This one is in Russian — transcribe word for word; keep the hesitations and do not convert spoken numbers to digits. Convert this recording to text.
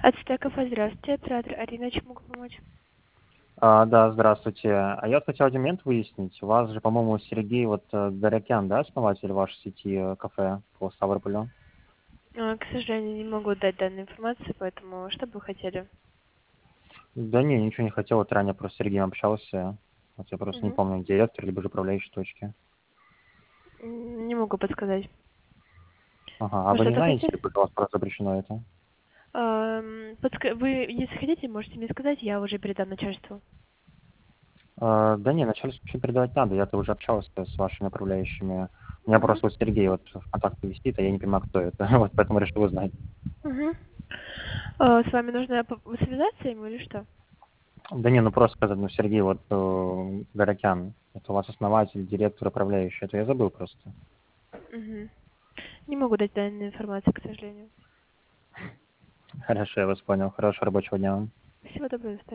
Ацтек кафе, здравствуйте. Оператор Арина, чем могу помочь? А, да, здравствуйте. А я вот хотел один момент выяснить. У вас же, по-моему, Сергей вот э, Горякян, да, основатель вашей сети э, кафе по Ставрополю? А, К сожалению, не могу дать данную информацию, поэтому что бы вы хотели? Да не, ничего не хотел. Вот ранее просто с Сергеем общался. Вот я просто не Мгм. помню, директор либо же управляющей точки. М, Не могу подсказать. Ага, а Вы вы не что-то знаете, хотели? либо же у вас просто запрещено это? Ам, подска- Вы, если хотите, можете мне сказать, я уже передам начальству. А, да не, начальству вообще передавать надо. Я-то уже общался с вашими управляющими. У меня Мгм. просто вот Сергей вот в контакте висит, а я не понимаю, кто это. Вот поэтому решил узнать. Мгм. А, С вами нужно по- связаться ему или что? Да не, ну просто сказать, ну Сергей вот э, Горякян, это у вас основатель, директор, управляющий. Это я забыл просто. Мгм. Не могу дать данную информацию, к сожалению. Хорошо, я вас понял. Хорошего рабочего дня вам. Всего доброго.